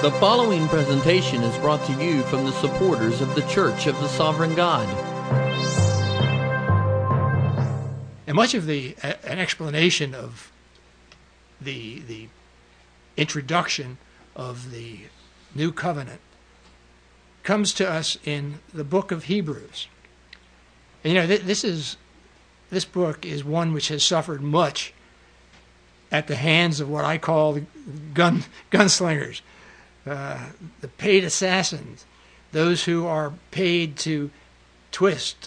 The following presentation is brought to you from the supporters of the Church of the Sovereign God. And much of an explanation of the introduction of the New Covenant comes to us in the book of Hebrews. And this book is one which has suffered much at the hands of what I call gunslingers, the paid assassins, those who are paid to twist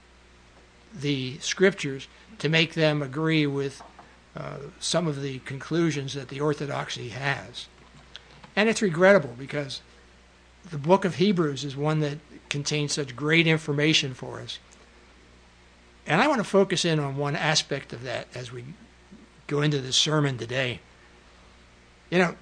the scriptures to make them agree with some of the conclusions that the orthodoxy has. And it's regrettable because the book of Hebrews is one that contains such great information for us. And I want to focus in on one aspect of that as we go into this sermon today. You know,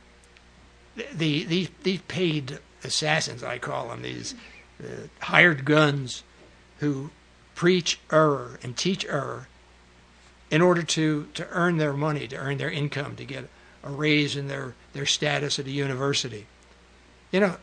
these paid assassins, I call them, these hired guns who preach error and teach error in order to earn their money, to earn their income, to get a raise in their status at a university. You know,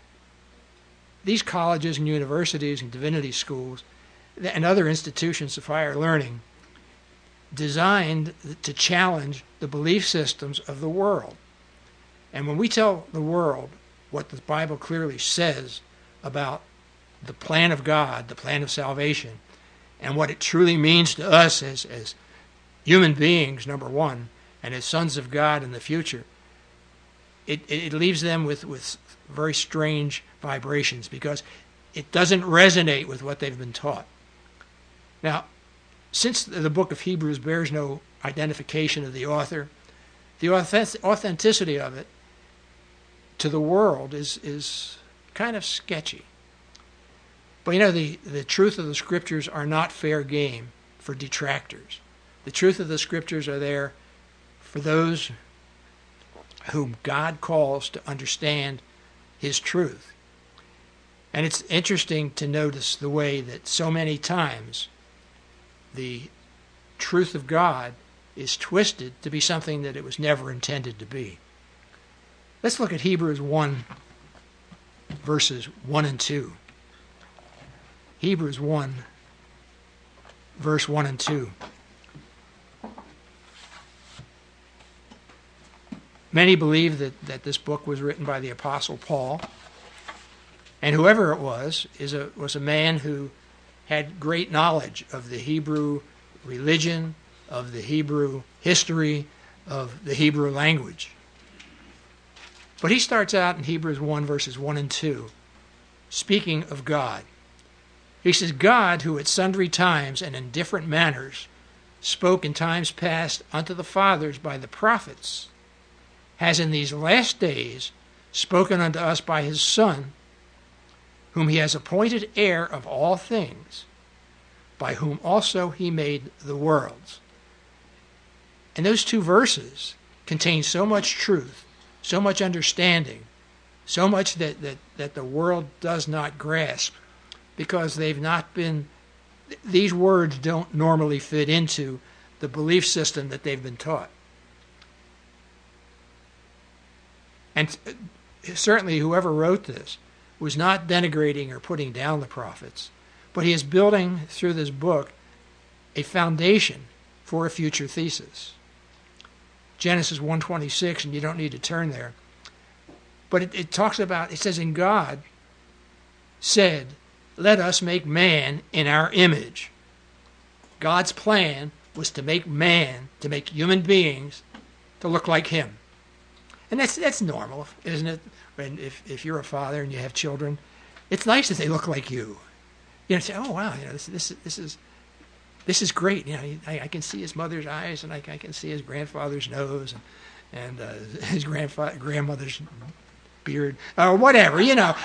these colleges and universities and divinity schools and other institutions of higher learning designed to challenge the belief systems of the world. And when we tell the world what the Bible clearly says about the plan of God, the plan of salvation, and what it truly means to us as human beings, number one, and as sons of God in the future, it leaves them with very strange vibrations because it doesn't resonate with what they've been taught. Now, since the book of Hebrews bears no identification of the author, the authenticity of it to the world is kind of sketchy. But you know, the truth of the scriptures are not fair game for detractors. The truth of the scriptures are there for those whom God calls to understand his truth. And it's interesting to notice the way that so many times the truth of God is twisted to be something that it was never intended to be. Let's look at Hebrews 1, verses 1 and 2. Hebrews 1, verse 1 and 2. Many believe that this book was written by the Apostle Paul, and whoever it was a man who had great knowledge of the Hebrew religion, of the Hebrew history, of the Hebrew language. But he starts out in Hebrews 1, verses 1 and 2, speaking of God. He says, God, who at sundry times and in different manners spoke in times past unto the fathers by the prophets, has in these last days spoken unto us by his Son, whom he has appointed heir of all things, by whom also he made the worlds. And those two verses contain so much truth, so much understanding, so much that the world does not grasp, because these words don't normally fit into the belief system that they've been taught. And certainly whoever wrote this was not denigrating or putting down the prophets, but he is building through this book a foundation for a future thesis. Genesis 1:26, and you don't need to turn there, but it talks about, it says, and God said, let us make man in our image. God's plan was to make man, to make human beings to look like him. And that's normal, isn't it? And if you're a father and you have children, it's nice that they look like you. You know, say, oh wow, you know, this is great. You know, I can see his mother's eyes, and I can see his grandfather's nose, and his grandmother's beard, or whatever. You know,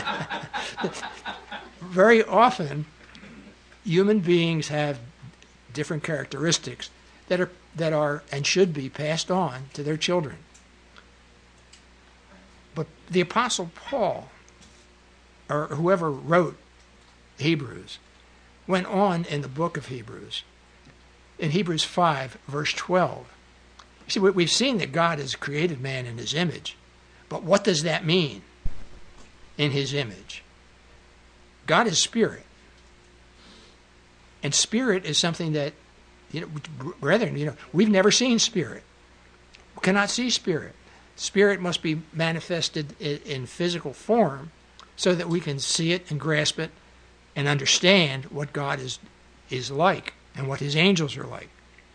very often human beings have different characteristics that are and should be passed on to their children. But the Apostle Paul, or whoever wrote Hebrews, went on in the book of Hebrews, in Hebrews 5, verse 12. You see, we've seen that God has created man in his image, But what does that mean in his image? God is spirit. And spirit is something that, brethren, we've never seen spirit. We cannot see spirit. Spirit must be manifested in physical form so that we can see it and grasp it and understand what God is like and what his angels are like.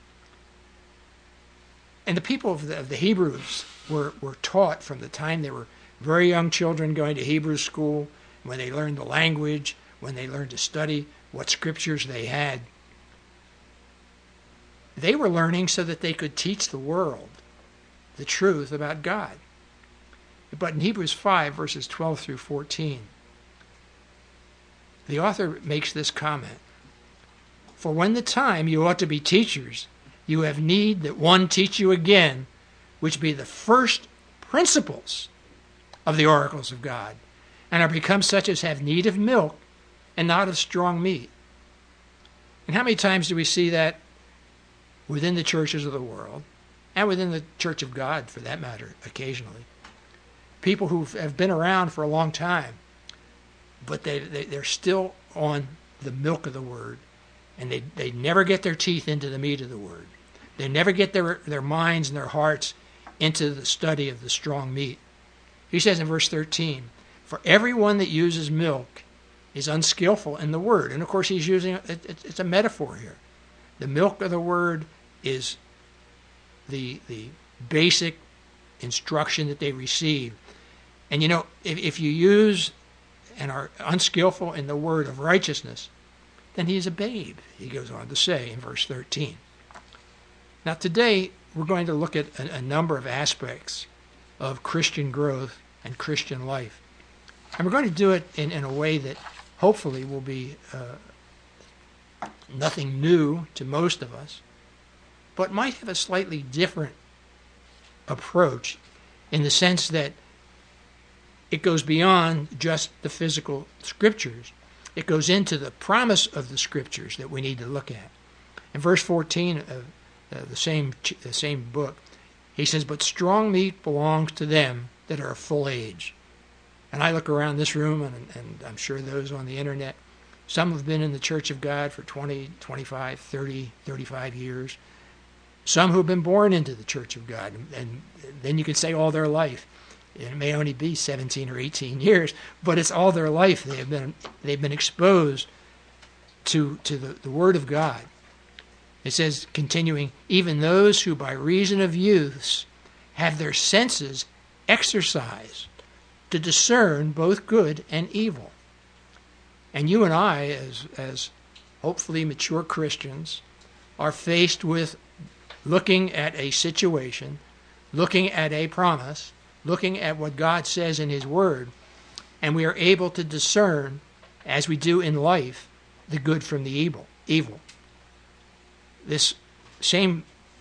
And the people of the Hebrews were taught from the time they were very young children going to Hebrew school, when they learned the language, when they learned to study what scriptures they had. They were learning so that they could teach the world the truth about God. But in Hebrews 5, verses 12 through 14, the author makes this comment: "For when the time you ought to be teachers, you have need that one teach you again, which be the first principles of the oracles of God, and are become such as have need of milk and not of strong meat." And how many times do we see that within the churches of the world, and within the church of God, for that matter, occasionally? People who have been around for a long time, but they're still on the milk of the Word, and they never get their teeth into the meat of the Word. They never get their minds and their hearts into the study of the strong meat. He says in verse 13, "For everyone that uses milk is unskillful in the Word." And of course he's using, it's a metaphor here. The milk of the Word is the basic instruction that they receive. And if you use and are unskillful in the word of righteousness, then he is a babe, he goes on to say in verse 13. Now today we're going to look at a number of aspects of Christian growth and Christian life. And we're going to do it in a way that hopefully will be nothing new to most of us, but might have a slightly different approach in the sense that it goes beyond just the physical scriptures. It goes into the promise of the scriptures that we need to look at. In verse 14 of the same book, he says, "But strong meat belongs to them that are of full age." And I look around this room, and I'm sure those on the internet, some have been in the Church of God for 20, 25, 30, 35 years. Some who have been born into the Church of God, and then you could say all their life. It may only be 17 or 18 years, but it's all their life. They've been exposed to the Word of God. It says, continuing, "Even those who by reason of youths have their senses exercised to discern both good and evil." And you and I, as hopefully mature Christians, are faced with looking at a situation, looking at a promise, looking at what God says in his word, and we are able to discern, as we do in life, the good from the evil. This same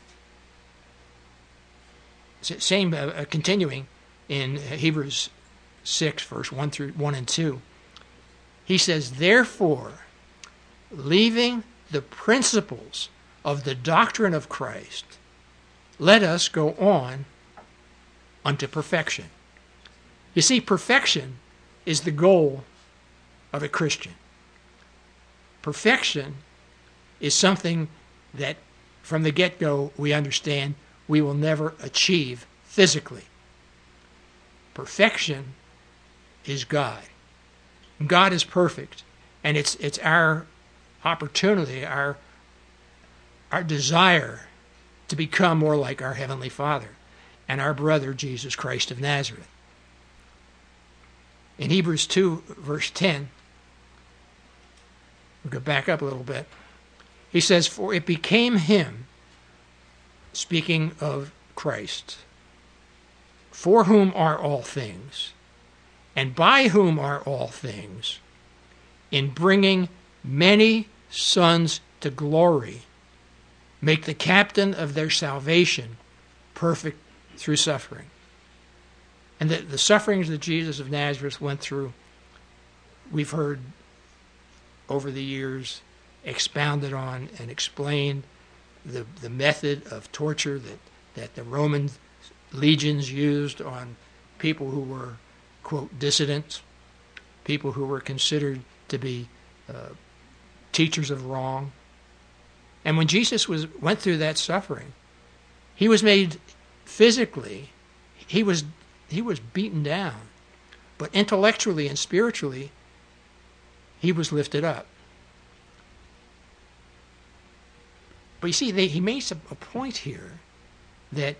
continuing in Hebrews 6, verse 1 and 2, he says, "Therefore, leaving the principles of the doctrine of Christ, let us go on unto perfection." You see, perfection is the goal of a Christian. Perfection is something that from the get-go we understand we will never achieve physically. Perfection is God. God is perfect, and it's our opportunity, our desire to become more like our Heavenly Father and our brother Jesus Christ of Nazareth. In Hebrews 2, verse 10, we'll go back up a little bit. He says, "For it became him," speaking of Christ, "for whom are all things, and by whom are all things, in bringing many sons to glory, make the captain of their salvation perfect through suffering." And the sufferings that Jesus of Nazareth went through, we've heard over the years expounded on and explained the method of torture that the Roman legions used on people who were, quote, dissidents, people who were considered to be teachers of wrong. And when Jesus went through that suffering, he was made physically, he was beaten down, but intellectually and spiritually, he was lifted up. But you see, he makes a point here that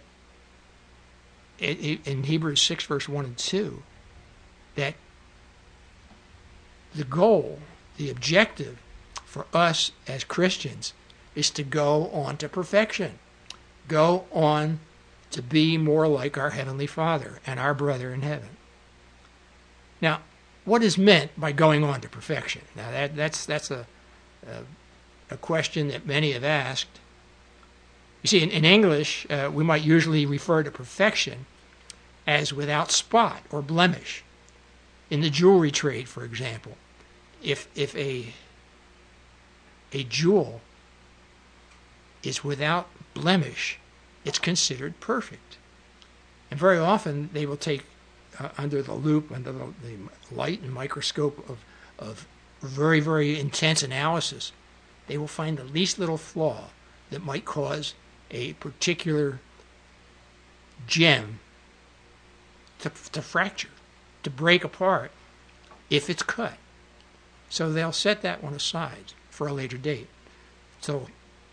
in Hebrews 6, verse 1 and 2, that the goal, the objective for us as Christians is to go on to perfection, go on to be more like our Heavenly Father and our brother in heaven. Now, what is meant by going on to perfection? Now, that's a question that many have asked. You see, in English, we might usually refer to perfection as without spot or blemish. In the jewelry trade, for example, if a jewel is without blemish, it's considered perfect. And very often they will take under the loop, under the light and microscope of very, very intense analysis, they will find the least little flaw that might cause a particular gem to fracture, to break apart if it's cut. So they'll set that one aside for a later date. So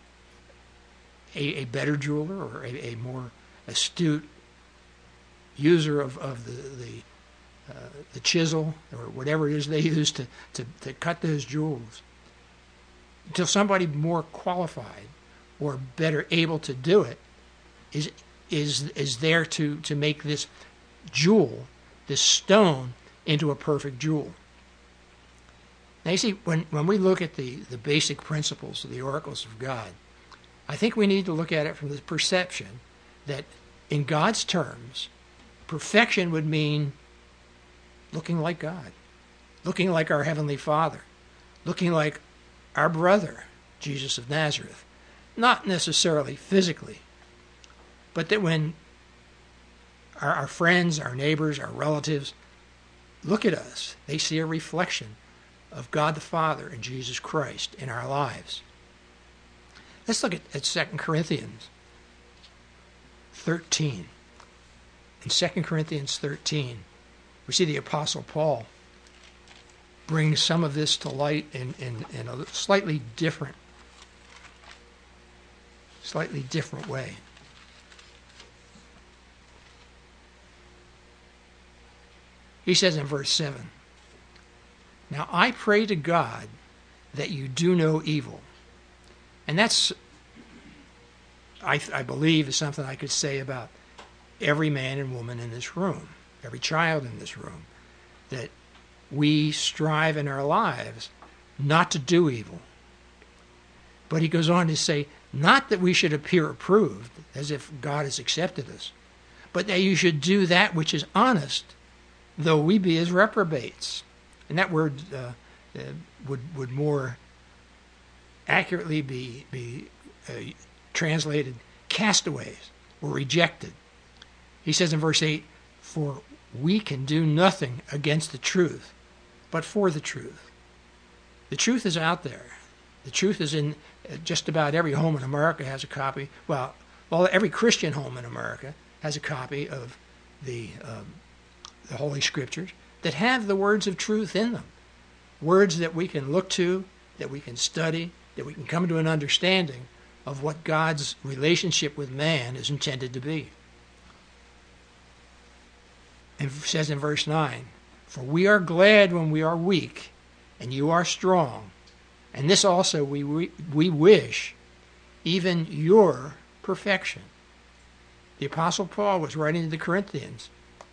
a better jeweler or a more astute user of the chisel or whatever it is they use to cut those jewels, until somebody more qualified or better able to do it is there to make this jewel, this stone, into a perfect jewel. Now you see, when we look at the basic principles of the oracles of God, I think we need to look at it from the perception that in God's terms, perfection would mean looking like God, looking like our Heavenly Father, looking like our brother, Jesus of Nazareth. Not necessarily physically, but that when our friends, our neighbors, our relatives look at us, they see a reflection of God the Father and Jesus Christ in our lives. Let's look at 2 Corinthians 13. In 2 Corinthians 13, we see the Apostle Paul bring some of this to light in a slightly different way. He says in verse 7, "Now I pray to God that you do no evil." And that's, I believe, is something I could say about every man and woman in this room, every child in this room, that we strive in our lives not to do evil. But he goes on to say, not that we should appear approved, as if God has accepted us, but that you should do that which is honest, though we be as reprobates. And that word would more accurately be translated castaways or rejected. He says in verse 8, "For we can do nothing against the truth, but for the truth." The truth is out there. The truth is in just about every home in America has a copy. Well, every Christian home in America has a copy of the Holy Scriptures that have the words of truth in them. Words that we can look to, that we can study, that we can come to an understanding of what God's relationship with man is intended to be. And it says in verse 9, "For we are glad when we are weak, and you are strong. And this also we wish, even your perfection." The Apostle Paul was writing to the Corinthians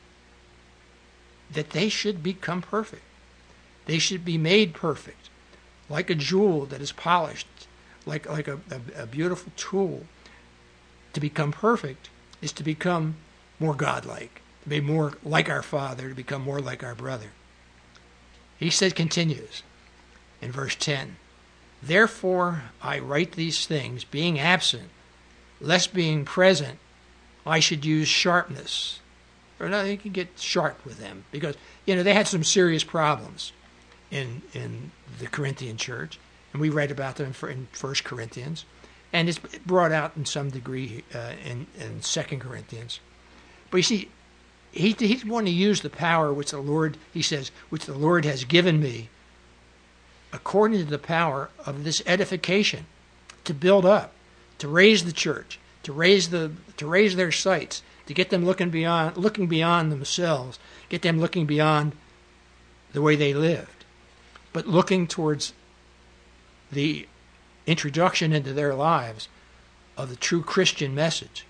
that they should become perfect. They should be made perfect, like a jewel that is polished, like a beautiful tool. To become perfect is to become more godlike, to be more like our Father, to become more like our brother. He continues in verse 10, "Therefore I write these things, being absent, lest being present I should use sharpness, or no, you can get sharp with them, because they had some serious problems in the Corinthian church, and we read about them in 1 Corinthians, and it's brought out in some degree in 2 Corinthians. But you see, he's wanting to use the power which the Lord, he says, which the Lord has given me, according to the power of this edification, to build up, to raise the church, to raise their sights, to get them looking beyond themselves, get them looking beyond the way they lived, but looking towards the introduction into their lives of the true Christian message.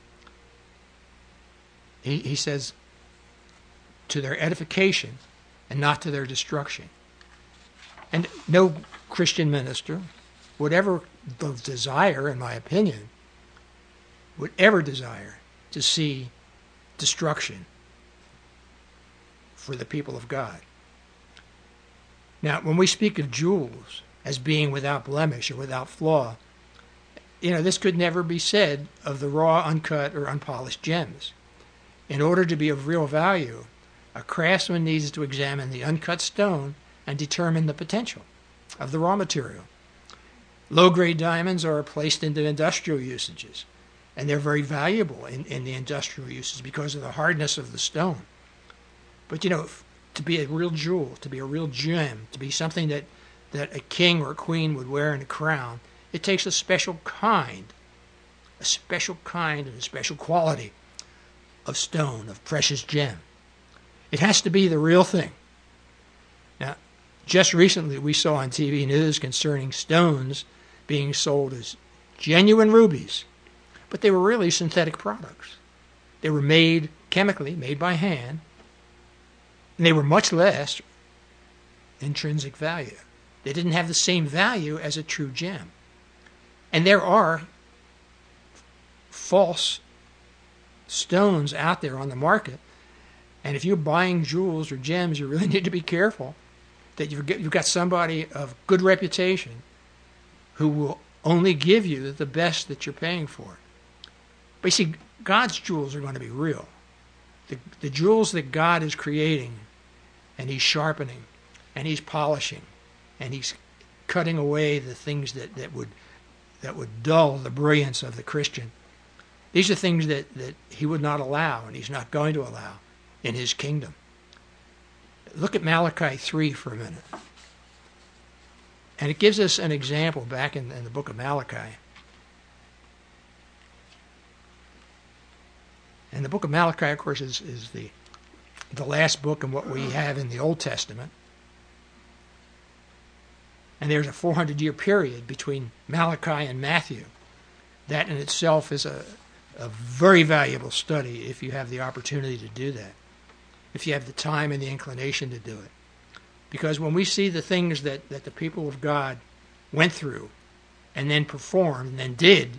He says, to their edification and not to their destruction. And no Christian minister would ever desire, in my opinion, would ever desire to see destruction for the people of God. Now, when we speak of jewels as being without blemish or without flaw, this could never be said of the raw, uncut, or unpolished gems. In order to be of real value, a craftsman needs to examine the uncut stone and determine the potential of the raw material. Low-grade diamonds are placed into industrial usages, and they're very valuable in the industrial uses because of the hardness of the stone. But, to be a real jewel, to be a real gem, to be something that a king or a queen would wear in a crown, it takes a special kind and a special quality of stone, of precious gem. It has to be the real thing. Now, just recently we saw on TV news concerning stones being sold as genuine rubies, but they were really synthetic products. They were made chemically, made by hand, and they were much less intrinsic value. They didn't have the same value as a true gem. And there are false stones out there on the market, and if you're buying jewels or gems, you really need to be careful that you've got somebody of good reputation who will only give you the best that you're paying for. But you see, God's jewels are going to be real. The jewels that God is creating, and he's sharpening, and he's polishing, and he's cutting away the things that would dull the brilliance of the Christian. These are things that he would not allow, and he's not going to allow in his kingdom. Look at Malachi 3 for a minute. And it gives us an example back in the book of Malachi. And the book of Malachi, of course, is the last book in what we have in the Old Testament. And there's a 400-year period between Malachi and Matthew. That in itself is a very valuable study if you have the opportunity to do that, if you have the time and the inclination to do it. Because when we see the things that the people of God went through and then performed and then did,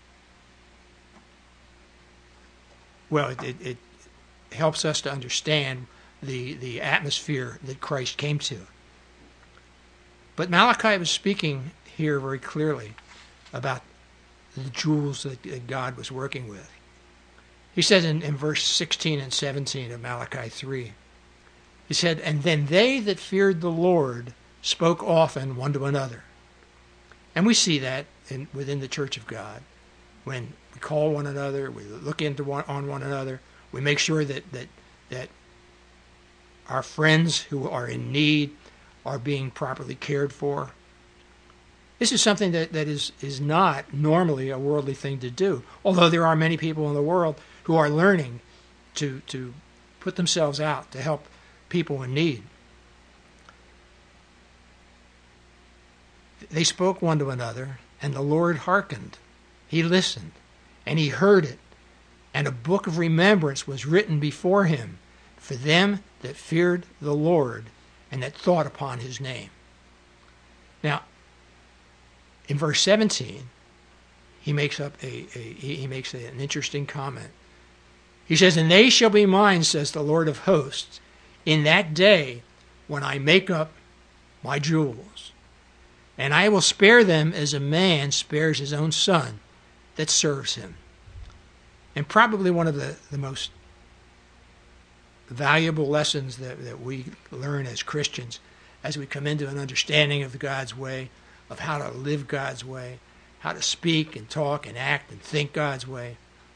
well, it helps us to understand the atmosphere that Christ came to. But Malachi was speaking here very clearly about the jewels that God was working with. He says in verse 16 and 17 of Malachi 3, he said, "And then they that feared the Lord spoke often one to another." And we see that within the church of God. When we call one another, we look on one another, we make sure that our friends who are in need are being properly cared for. This is something that is not normally a worldly thing to do, although there are many people in the world who are learning to put themselves out to help people in need. They spoke one to another, and the Lord hearkened. He listened, and he heard it, and a book of remembrance was written before him for them that feared the Lord and that thought upon his name. Now, in verse 17, he makes an interesting comment. He says, "And they shall be mine, says the Lord of hosts, in that day when I make up my jewels. And I will spare them as a man spares his own son that serves him." And probably one of the most valuable lessons that we learn as Christians as we come into an understanding of God's way, of how to live God's way, how to speak and talk and act and think God's way.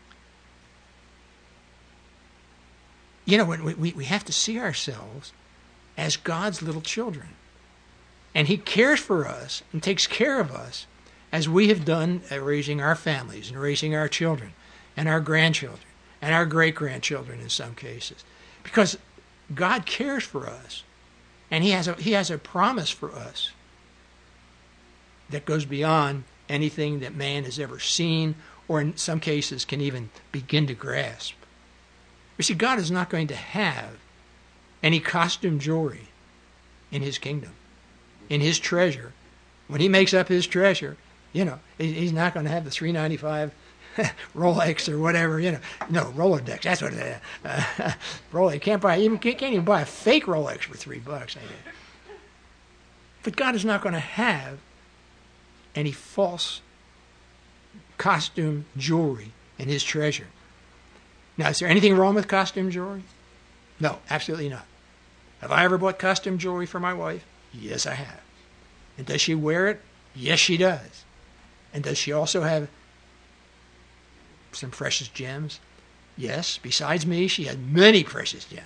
You know, when we have to see ourselves as God's little children. And he cares for us and takes care of us as we have done at raising our families and raising our children and our grandchildren and our great-grandchildren in some cases. Because God cares for us, and he has a promise for us that goes beyond anything that man has ever seen or in some cases can even begin to grasp. You see, God is not going to have any costume jewelry in his kingdom, in his treasure. When he makes up his treasure, you know, he's not going to have the $395 Rolex or whatever, you know. No, Rolodex, that's what it is. Rolex, can't even buy a fake Rolex for $3, I guess. But God is not going to have any false costume jewelry in his treasure. Now, is there anything wrong with costume jewelry? No, absolutely not. Have I ever bought costume jewelry for my wife? Yes, I have. And does she wear it? Yes, she does. And does she also have some precious gems? Yes. Besides me, she had many precious gems.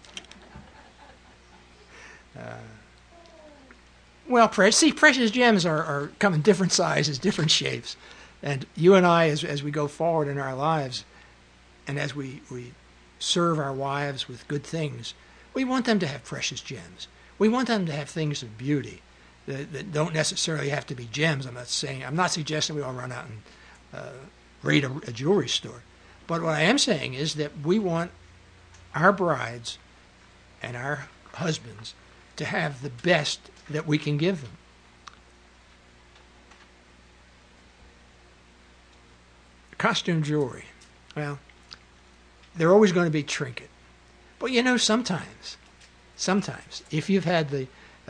Precious gems come in different sizes, different shapes. And you and I, as we go forward in our lives, and as we serve our wives with good things, we want them to have precious gems. We want them to have things of beauty that don't necessarily have to be gems. I'm not suggesting we all run out and raid a jewelry store. But what I am saying is that we want our brides and our husbands to have the best that we can give them. Costume jewelry. Well, they're always going to be trinket. But you know, sometimes, if you've had the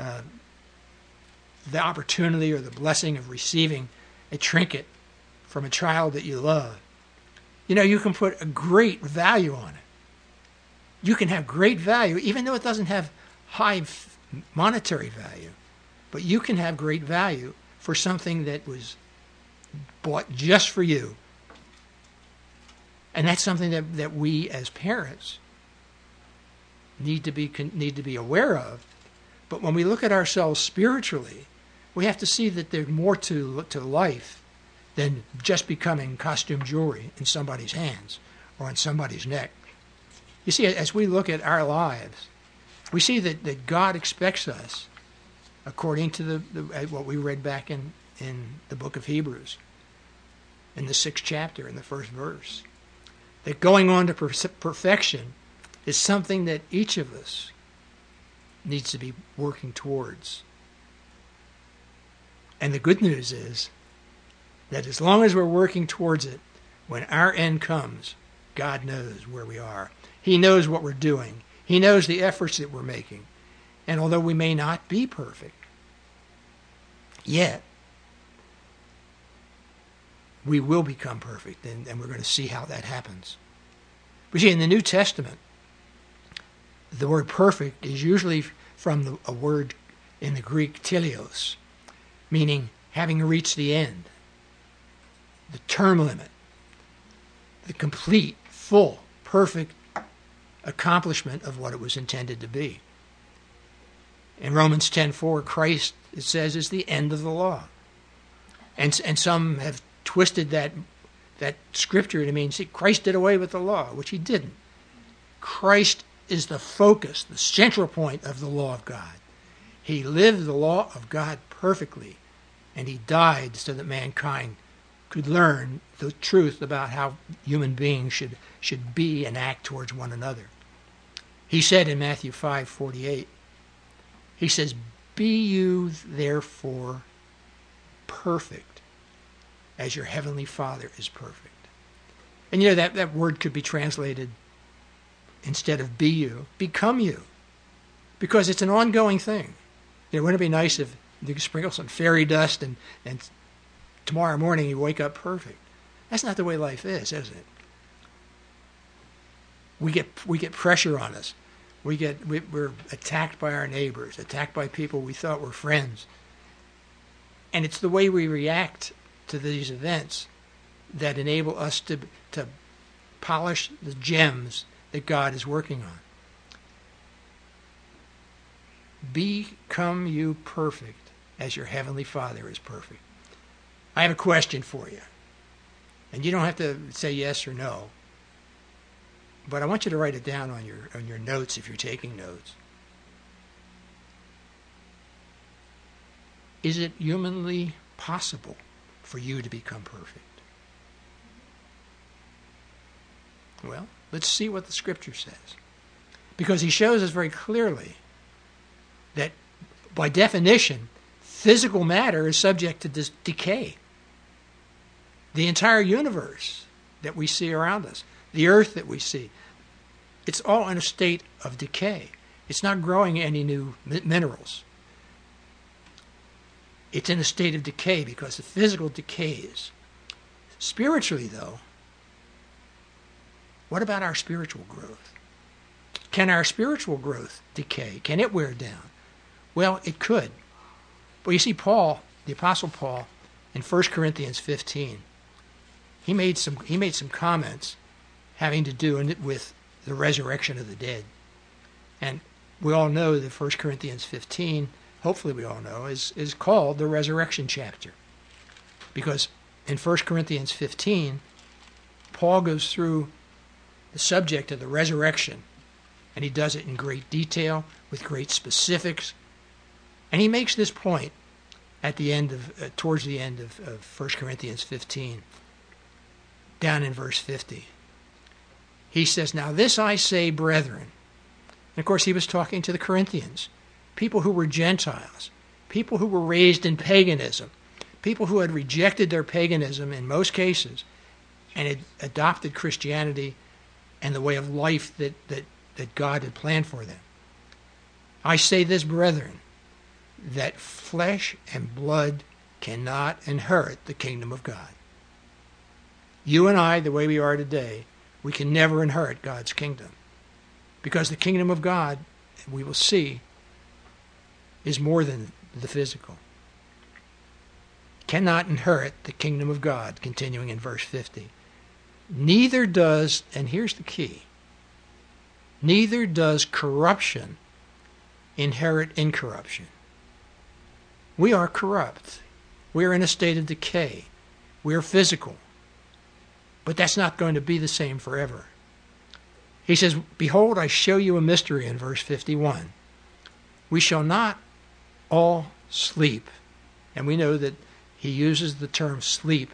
opportunity or the blessing of receiving a trinket from a child that you love, you know, you can put a great value on it. You can have great value, even though it doesn't have high monetary value. But you can have great value for something that was bought just for you. And that's something that we as parents need to be aware of. But when we look at ourselves spiritually, we have to see that there's more to life than just becoming costume jewelry in somebody's hands or on somebody's neck. You see, as we look at our lives, we see that God expects us, according to what we read back in the book of Hebrews, in the 6th chapter, in the 1st verse, that going on to perfection is something that each of us needs to be working towards. And the good news is that as long as we're working towards it, when our end comes, God knows where we are. He knows what we're doing. He knows the efforts that we're making. And although we may not be perfect, yet we will become perfect, and we're going to see how that happens. But see, in the New Testament, the word perfect is usually from a word in the Greek, teleos, meaning having reached the end, the term limit, the complete, full, perfect accomplishment of what it was intended to be. In Romans 10:4, Christ, it says, is the end of the law. And some have twisted that scripture to mean, see, Christ did away with the law, which he didn't. Christ is the focus, the central point of the law of God. He lived the law of God perfectly, and he died so that mankind could learn the truth about how human beings should be and act towards one another. He said in Matthew 5:48, he says, "Be you therefore perfect, as your heavenly Father is perfect." And you know, that word could be translated, instead of be you, become you. Because it's an ongoing thing. You know, wouldn't it be nice if you could sprinkle some fairy dust and tomorrow morning you wake up perfect? That's not the way life is it? We get pressure on us. We're attacked by our neighbors, attacked by people we thought were friends. And it's the way we react to these events that enable us to polish the gems that God is working on. Become you perfect as your heavenly Father is perfect. I have a question for you. And you don't have to say yes or no. But I want you to write it down on your notes if you're taking notes. Is it humanly possible for you to become perfect? Well, let's see what the Scripture says. Because he shows us very clearly that, by definition, physical matter is subject to this decay. The entire universe that we see around us, the earth that we see, it's all in a state of decay. It's not growing any new minerals. It's in a state of decay because the physical decays. Spiritually, though, what about our spiritual growth? Can our spiritual growth decay? Can it wear down? Well, it could. But you see, Paul, the Apostle Paul, in 1 Corinthians 15, he made some comments having to do with the resurrection of the dead. And we all know that 1 Corinthians 15, hopefully we all know, is called the resurrection chapter. Because in 1 Corinthians 15, Paul goes through the subject of the resurrection, and he does it in great detail, with great specifics. And he makes this point at the end of, towards the end of 1 Corinthians 15, down in verse 50. He says, "Now this I say, brethren." And of course, he was talking to the Corinthians, people who were Gentiles, people who were raised in paganism, people who had rejected their paganism in most cases and had adopted Christianity and the way of life that God had planned for them. "I say this, brethren, that flesh and blood cannot inherit the kingdom of God." You and I, the way we are today, we can never inherit God's kingdom. Because the kingdom of God, we will see, is more than the physical. Cannot inherit the kingdom of God, continuing in verse 50. Neither does, and here's the key, neither does corruption inherit incorruption. We are corrupt. We are in a state of decay. We are physical. But that's not going to be the same forever. He says, "Behold, I show you a mystery," in verse 51. We shall not all sleep. And we know that he uses the term sleep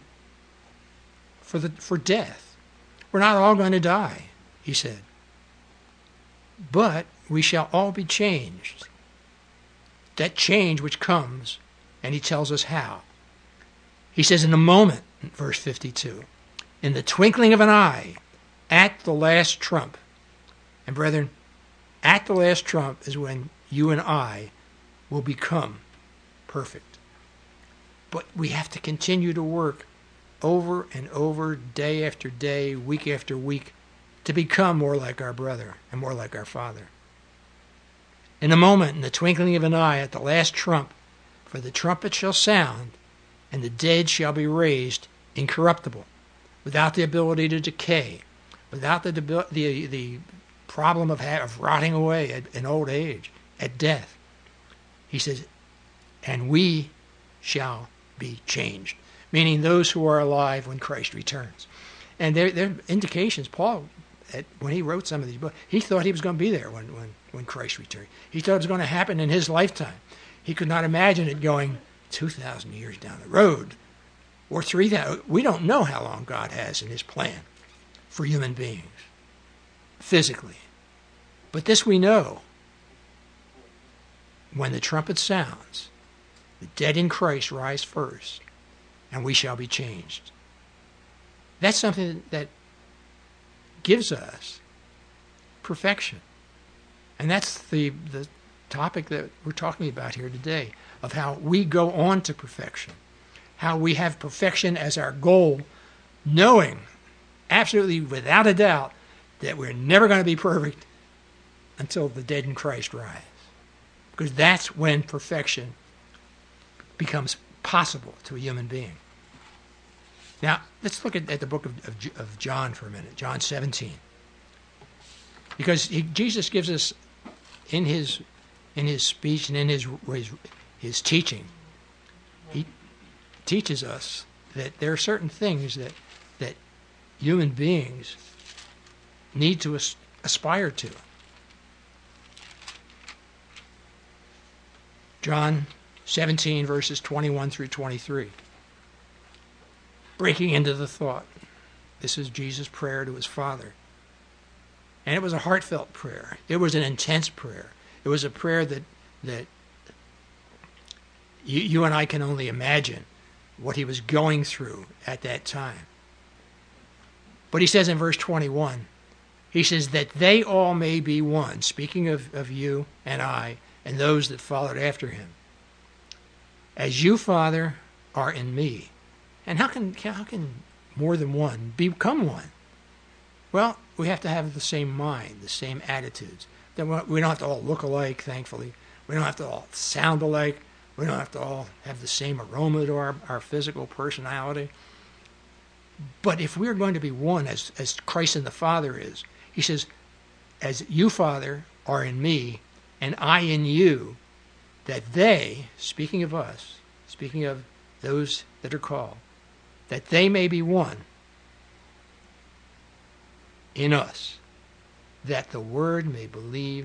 for death. We're not all going to die, he said. But we shall all be changed. That change which comes, and he tells us how. He says, in a moment, verse 52, in the twinkling of an eye, at the last trump. And brethren, at the last trump is when you and I will become perfect. But we have to continue to work over and over, day after day, week after week, to become more like our brother and more like our Father. In a moment, in the twinkling of an eye, at the last trump, for the trumpet shall sound, and the dead shall be raised incorruptible, without the ability to decay, without the problem of rotting away in old age, at death. He says, and we shall be changed, meaning those who are alive when Christ returns. And there are indications. Paul, when he wrote some of these books, he thought he was going to be there when Christ returned. He thought it was going to happen in his lifetime. He could not imagine it going 2,000 years down the road or 3,000. We don't know how long God has in his plan for human beings, physically. But this we know. When the trumpet sounds, the dead in Christ rise first, and we shall be changed. That's something that gives us perfection. And that's the topic that we're talking about here today, of how we go on to perfection, how we have perfection as our goal, knowing absolutely without a doubt that we're never going to be perfect until the dead in Christ rise. Because that's when perfection becomes possible to a human being. Now, let's look at the book of John for a minute, John 17. Because Jesus gives us, in his speech and in his teaching, he teaches us that there are certain things that human beings need to aspire to. John 17, verses 21 through 23. Breaking into the thought. This is Jesus' prayer to his Father. And it was a heartfelt prayer. It was an intense prayer. It was a prayer that you and I can only imagine what he was going through at that time. But he says in verse 21, he says, that they all may be one, speaking of you and I and those that followed after him. As you, Father, are in me. And how can more than one become one? Well, we have to have the same mind, the same attitudes. We don't have to all look alike, thankfully. We don't have to all sound alike. We don't have to all have the same aroma to our physical personality. But if we're going to be one as Christ and the Father is, he says, as you, Father, are in me, and I in you, that they, speaking of us, speaking of those that are called, that they may be one in us, that the world may believe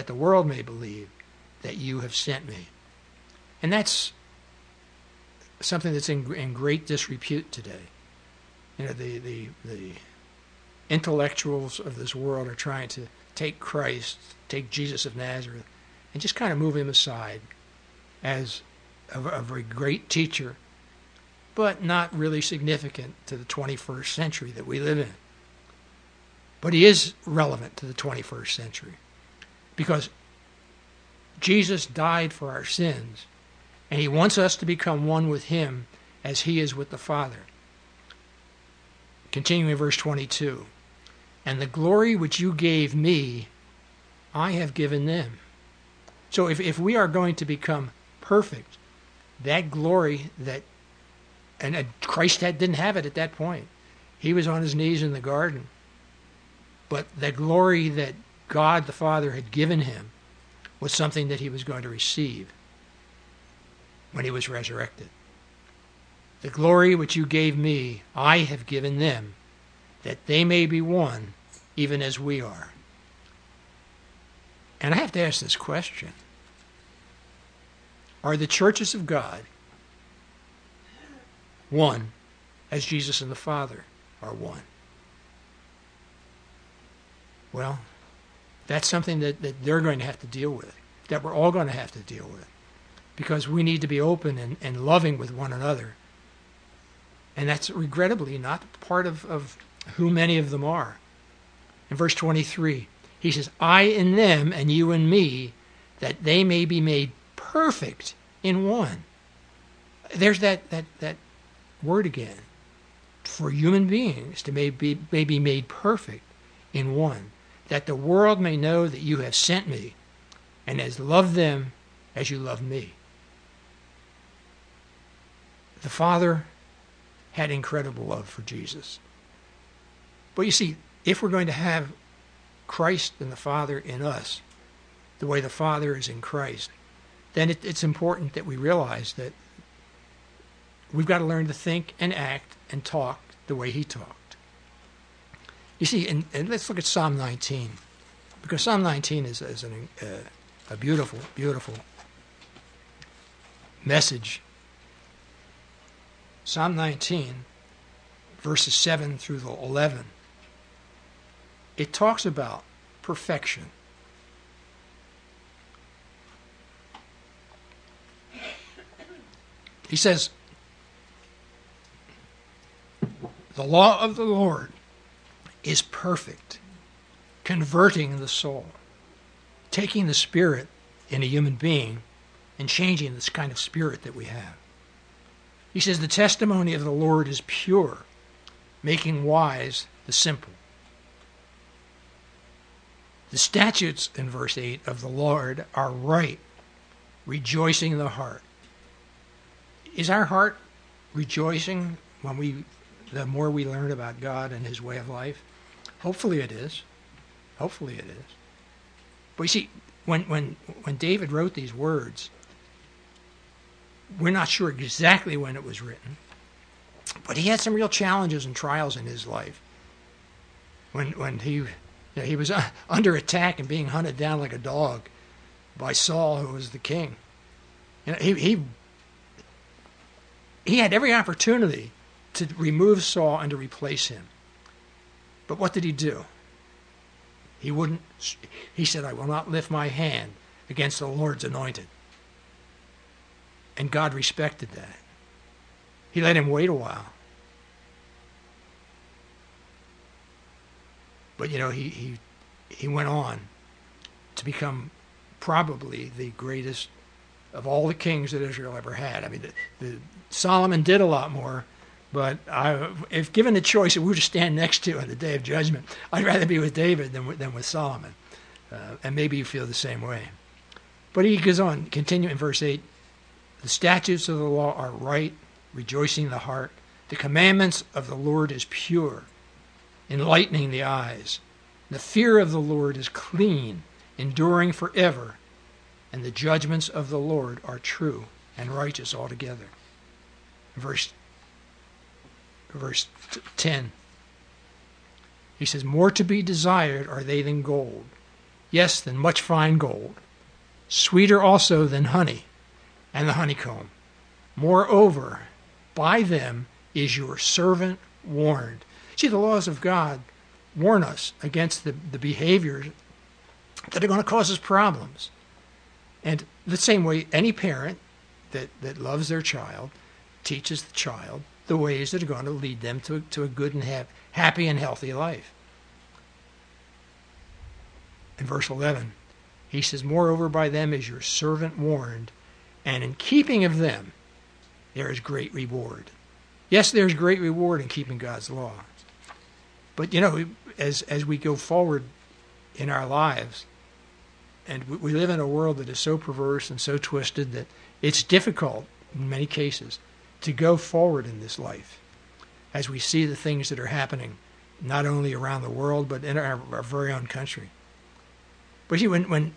that you have sent me. And that's something that's in great disrepute today. You know, the intellectuals of this world are trying to take Christ, take Jesus of Nazareth, and just kind of move him aside as a very great teacher, but not really significant to the 21st century that we live in. But he is relevant to the 21st century because Jesus died for our sins, and he wants us to become one with him as he is with the Father. Continuing in verse 22, and the glory which you gave me, I have given them. So if we are going to become perfect, that glory and Christ didn't have it at that point. He was on his knees in the garden. But the glory that God the Father had given him was something that he was going to receive when he was resurrected. The glory which you gave me, I have given them, that they may be one, even as we are. And I have to ask this question. Are the churches of God one as Jesus and the Father are one? Well, that's something that they're going to have to deal with, that we're all going to have to deal with, because we need to be open and loving with one another. And that's regrettably not part of who many of them are. In verse 23, he says, I in them and you in me, that they may be made perfect in one. There's that word again. For human beings to may be made perfect in one, that the world may know that you have sent me and has loved them as you love me. The Father had incredible love for Jesus. But you see, if we're going to have Christ and the Father in us, the way the Father is in Christ, then it's important that we realize that we've got to learn to think and act and talk the way he talked. You see, and let's look at Psalm 19, because Psalm 19 is a beautiful, beautiful message. Psalm 19, verses 7 through 11, it talks about perfection. He says, the law of the Lord is perfect, converting the soul, taking the spirit in a human being and changing this kind of spirit that we have. He says, the testimony of the Lord is pure, making wise the simple. The statutes, in verse 8, of the Lord are right, rejoicing the heart. Is our heart rejoicing the more we learn about God and his way of life? Hopefully it is. Hopefully it is. But you see, when David wrote these words, we're not sure exactly when it was written, but he had some real challenges and trials in his life. When he was under attack and being hunted down like a dog by Saul, who was the king. He had every opportunity to remove Saul and to replace him. But what did he do? He wouldn't. He said, "I will not lift my hand against the Lord's anointed." And God respected that. He let him wait a while. But he went on to become probably the greatest of all the kings that Israel ever had. I mean, Solomon did a lot more, but if given the choice, if we were to stand next to on the day of judgment, I'd rather be with David than with Solomon. And maybe you feel the same way. But he goes on, continue in verse 8. The statutes of the law are right, rejoicing the heart. The commandments of the Lord is pure, enlightening the eyes. The fear of the Lord is clean, enduring forever. And the judgments of the Lord are true and righteous altogether. Verse 10. He says, more to be desired are they than gold, yes, than much fine gold, sweeter also than honey and the honeycomb. Moreover, by them is your servant warned. See, the laws of God warn us against the behaviors that are going to cause us problems. And the same way, any parent that loves their child teaches the child the ways that are going to lead them to a good and happy and healthy life. In verse 11, he says, moreover, by them is your servant warned, and in keeping of them there is great reward. Yes, there's great reward in keeping God's law. But, as we go forward in our lives, and we live in a world that is so perverse and so twisted that it's difficult, in many cases, to go forward in this life as we see the things that are happening, not only around the world, but in our very own country. But see, when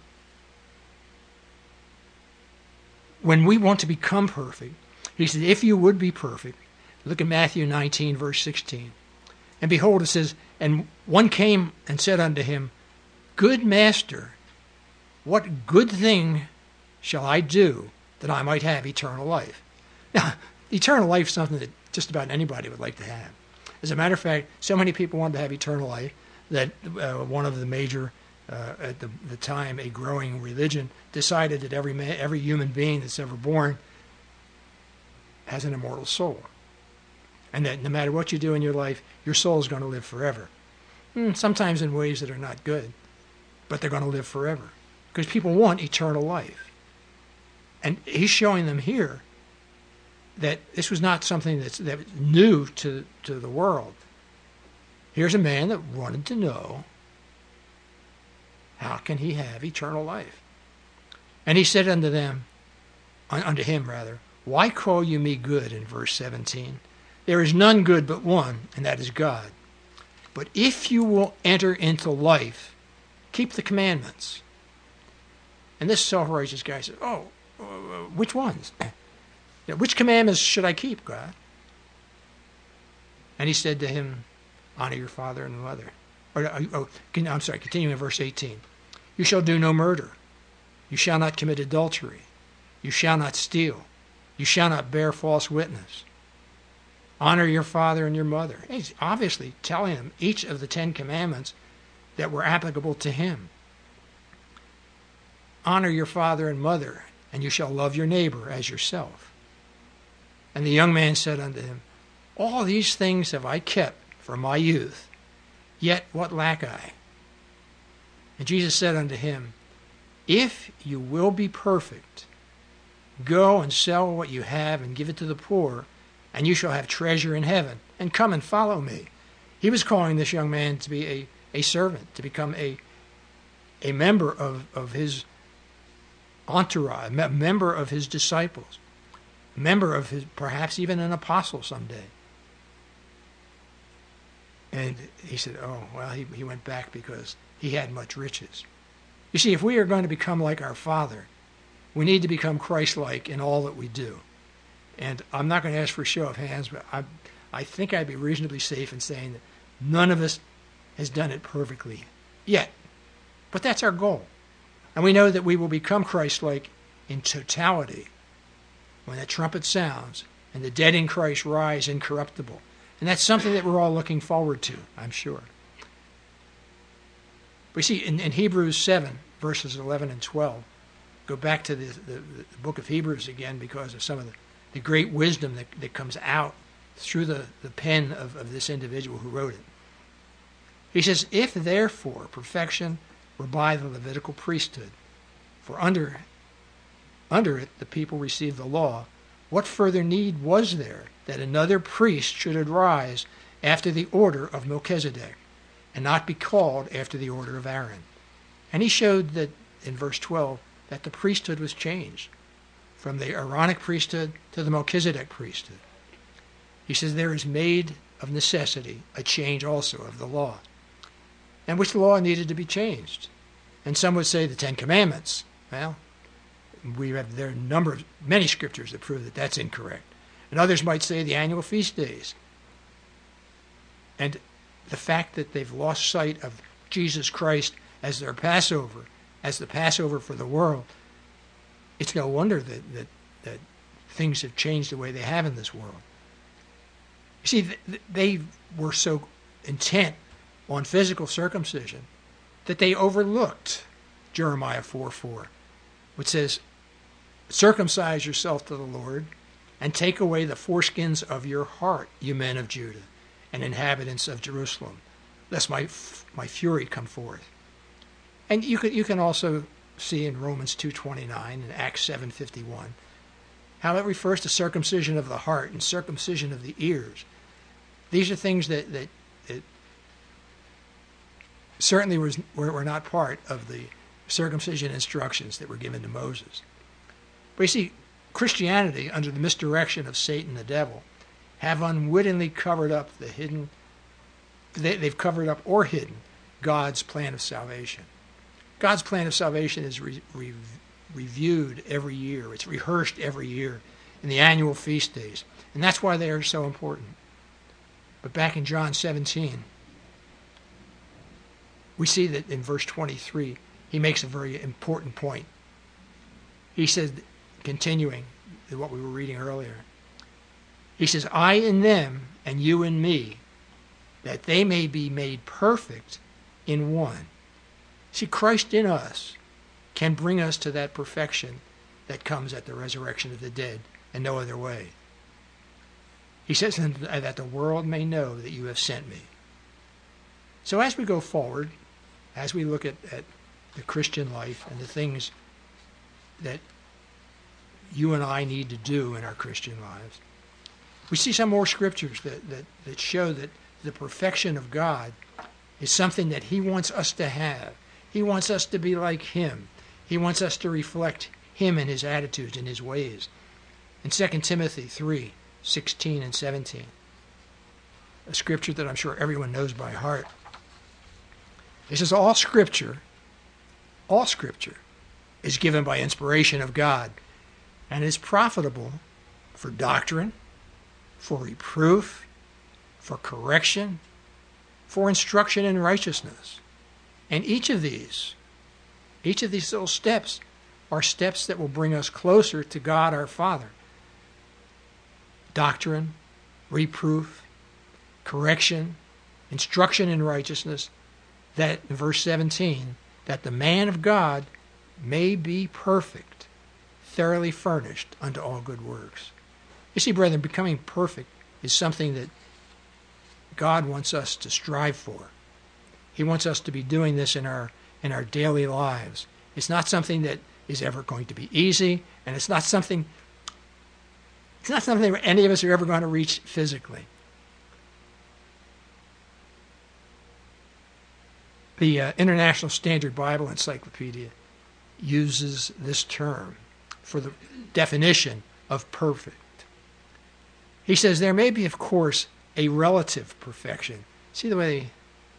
we want to become perfect, he said, if you would be perfect, look at Matthew 19, verse 16. And behold, it says, and one came and said unto him, Good master, what good thing shall I do that I might have eternal life? Now, eternal life is something that just about anybody would like to have. As a matter of fact, so many people want to have eternal life that one of the major, at the time, a growing religion, decided that every human being that's ever born has an immortal soul. And that no matter what you do in your life, your soul is going to live forever. Sometimes in ways that are not good, but they're going to live forever. Because people want eternal life. And he's showing them here that this was not something that was new to the world. Here's a man that wanted to know, how can he have eternal life? And he said unto him, why call you me good, in verse 17? There is none good but one, and that is God. But if you will enter into life, keep the commandments. And this self-righteous guy says, which ones? Which commandments should I keep, God? And he said to him, honor your father and mother. Continuing in verse 18. You shall do no murder. You shall not commit adultery. You shall not steal. You shall not bear false witness. Honor your father and your mother. He's obviously telling him each of the 10 commandments that were applicable to him. Honor your father and mother, and you shall love your neighbor as yourself. And the young man said unto him, all these things have I kept from my youth, yet what lack I? And Jesus said unto him, if you will be perfect, go and sell what you have and give it to the poor, and you shall have treasure in heaven, and come and follow me. He was calling this young man to be a servant, to become a a member of his entourage, a member of his disciples, a member of his, perhaps even an apostle someday. And he said, oh, well, he went back because he had much riches. You see, if we are going to become like our Father, we need to become Christ-like in all that we do. And I'm not going to ask for a show of hands, but I think I'd be reasonably safe in saying that none of us has done it perfectly yet. But that's our goal. And we know that we will become Christ-like in totality when that trumpet sounds and the dead in Christ rise incorruptible. And that's something that we're all looking forward to, I'm sure. We see in Hebrews 7, verses 11 and 12, go back to the book of Hebrews again because of some of the great wisdom that comes out through the pen of this individual who wrote it. He says, if therefore perfection were by the Levitical priesthood, for under it the people received the law, what further need was there that another priest should arise after the order of Melchizedek, and not be called after the order of Aaron? And he showed that in verse 12 that the priesthood was changed from the Aaronic priesthood to the Melchizedek priesthood. He says there is made of necessity a change also of the law. And which law needed to be changed? And some would say the Ten Commandments. Well, there are many scriptures that prove that that's incorrect. And others might say the annual feast days. And the fact that they've lost sight of Jesus Christ as their Passover, as the Passover for the world, it's no wonder that things have changed the way they have in this world. You see, they were so intent on physical circumcision that they overlooked Jeremiah 4:4, which says, circumcise yourself to the Lord and take away the foreskins of your heart, you men of Judah and inhabitants of Jerusalem, lest my fury come forth. And you can also see in Romans 2:29 and Acts 7:51 how it refers to circumcision of the heart and circumcision of the ears. These are things that certainly were not part of the circumcision instructions that were given to Moses. But you see, Christianity, under the misdirection of Satan the devil, have unwittingly covered up the hidden, they've covered up or hidden God's plan of salvation. God's plan of salvation is reviewed every year. It's rehearsed every year in the annual feast days. And that's why they are so important. But back in John 17, we see that in verse 23, he makes a very important point. He said, continuing what we were reading earlier, he says, I in them and you in me, that they may be made perfect in one. See, Christ in us can bring us to that perfection that comes at the resurrection of the dead and no other way. He says that the world may know that you have sent me. So as we go forward, as we look at the Christian life and the things that you and I need to do in our Christian lives, we see some more scriptures that show that the perfection of God is something that he wants us to have. He wants us to be like him. He wants us to reflect him in his attitudes and his ways. In 2 Timothy 3:16 and 17, a scripture that I'm sure everyone knows by heart, it says, all scripture is given by inspiration of God and is profitable for doctrine, for reproof, for correction, for instruction in righteousness. And each of these little steps are steps that will bring us closer to God our Father. Doctrine, reproof, correction, instruction in righteousness, that in verse 17, that the man of God may be perfect, thoroughly furnished unto all good works. You see, brethren, becoming perfect is something that God wants us to strive for. He wants us to be doing this in our daily lives. It's not something that is ever going to be easy, and it's not something that any of us are ever going to reach physically. The International Standard Bible Encyclopedia uses this term for the definition of perfect. He says there may be, of course, a relative perfection. See the way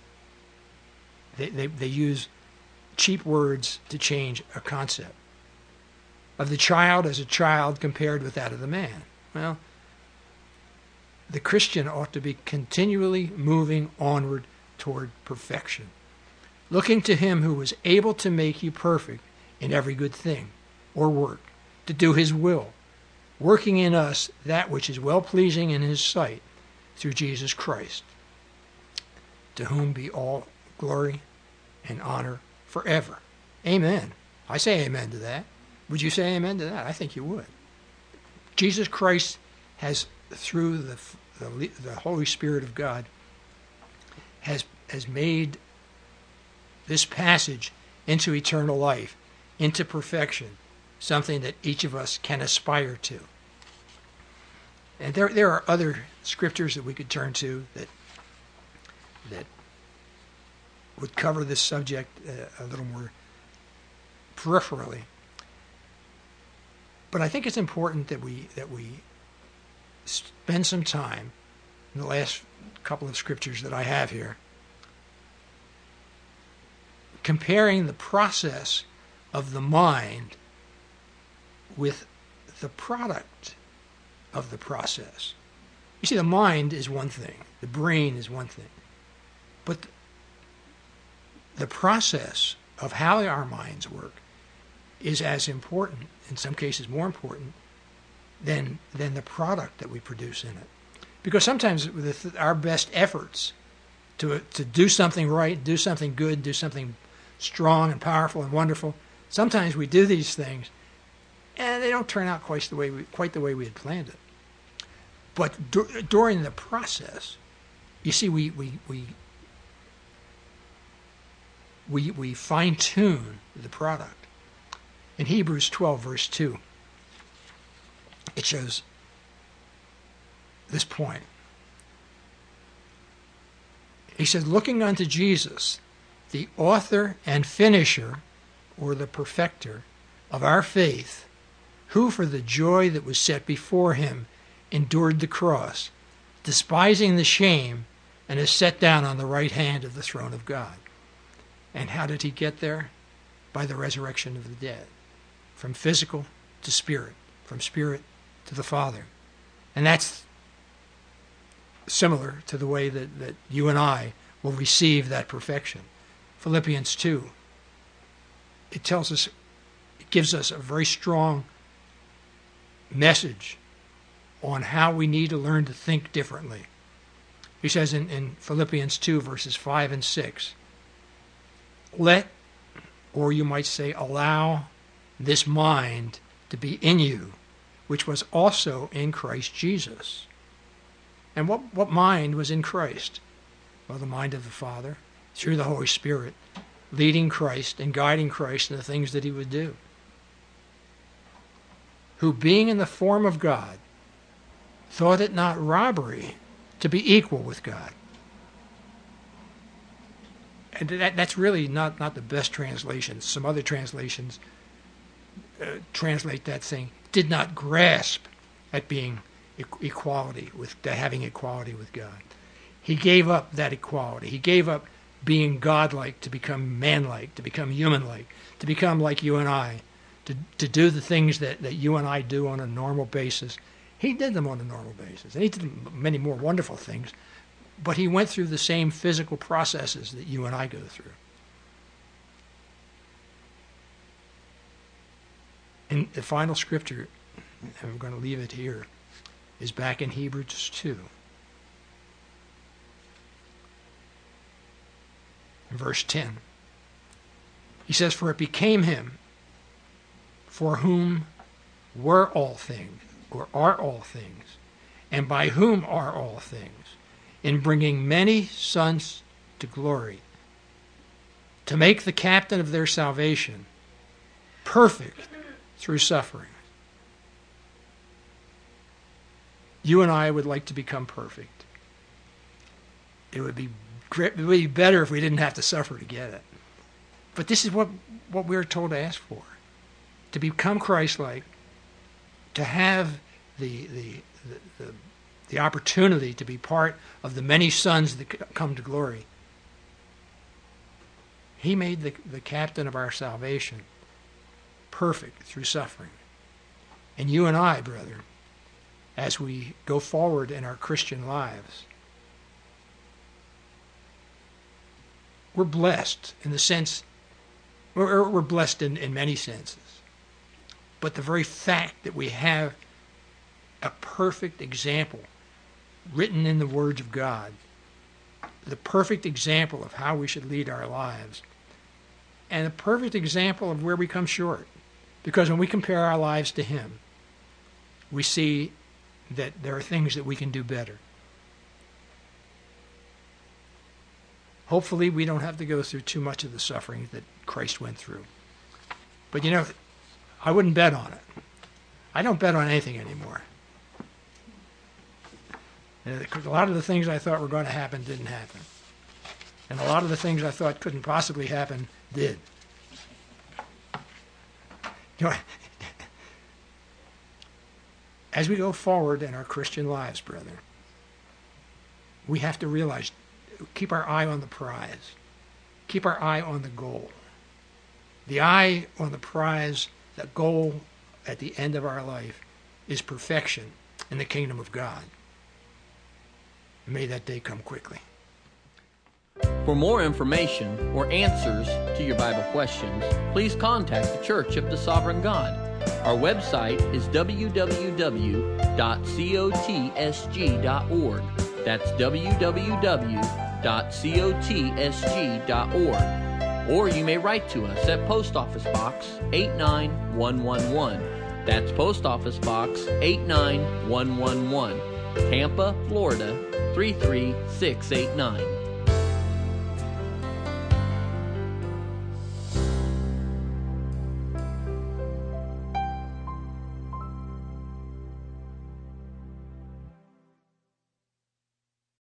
they use cheap words to change a concept. Of the child as a child compared with that of the man. Well, the Christian ought to be continually moving onward toward perfection, looking to him who was able to make you perfect in every good thing or work, to do his will, working in us that which is well-pleasing in his sight through Jesus Christ, to whom be all glory and honor forever. Amen. I say amen to that. Would you say amen to that? I think you would. Jesus Christ has, through the Holy Spirit of God, has made this passage into eternal life, into perfection, something that each of us can aspire to. And there are other scriptures that we could turn to that would cover this subject a little more peripherally. But I think it's important that we spend some time in the last couple of scriptures that I have here comparing the process of the mind with the product of the process. You see, the mind is one thing, the brain is one thing, but the process of how our minds work is as important, in some cases more important, than the product that we produce in it. Because sometimes with our best efforts to do something right, do something good, do something strong and powerful and wonderful, sometimes we do these things and they don't turn out quite the way we had planned it. But during the process, you see, we fine-tune the product. In Hebrews 12, verse 2, it shows this point. He says, looking unto Jesus, the author and finisher, or the perfecter, of our faith, who for the joy that was set before him endured the cross, despising the shame, and is set down on the right hand of the throne of God. And how did he get there? By the resurrection of the dead. From physical to spirit, from spirit to the Father. And that's similar to the way that you and I will receive that perfection. Philippians 2, it tells us, it gives us a very strong message on how we need to learn to think differently. He says in Philippians 2, verses 5 and 6, let, or you might say allow, this mind to be in you, which was also in Christ Jesus. And what mind was in Christ? Well, the mind of the Father, through the Holy Spirit, leading Christ and guiding Christ in the things that he would do. Who, being in the form of God, thought it not robbery to be equal with God. And that's really not the best translation. Some other translations translate that saying, did not grasp at being equality with, having equality with God. He gave up that equality. He gave up being godlike to become manlike, to become humanlike, to become like you and I, to do the things that you and I do on a normal basis. He did them on a normal basis. And he did many more wonderful things, but he went through the same physical processes that you and I go through. And the final scripture, and we're going to leave it here, is back in Hebrews 2. In verse 10. He says, for it became him for whom were all things, or are all things, and by whom are all things, in bringing many sons to glory, to make the captain of their salvation perfect through suffering. You and I would like to become perfect. It would be It would be better if we didn't have to suffer to get it. But this is what we're told to ask for. To become Christ-like, to have the opportunity to be part of the many sons that come to glory. He made the captain of our salvation perfect through suffering. And you and I, brethren, as we go forward in our Christian lives, we're blessed in the sense, we're blessed in many senses. But the very fact that we have a perfect example written in the words of God, the perfect example of how we should lead our lives, and a perfect example of where we come short. Because when we compare our lives to Him, we see that there are things that we can do better. Hopefully we don't have to go through too much of the suffering that Christ went through. But you know, I wouldn't bet on it. I don't bet on anything anymore. A lot of the things I thought were going to happen didn't happen. And a lot of the things I thought couldn't possibly happen did. You know, as we go forward in our Christian lives, brethren, we have to realize, keep our eye on the prize. Keep our eye on the goal. The eye on the prize, the goal at the end of our life, is perfection in the kingdom of God. May that day come quickly. For more information or answers to your Bible questions, please contact the Church of the Sovereign God. Our website is www.cotsg.org. That's www.cotsg.org. Or you may write to us at Post Office Box 89111. That's Post Office Box 89111, Tampa, Florida 33689.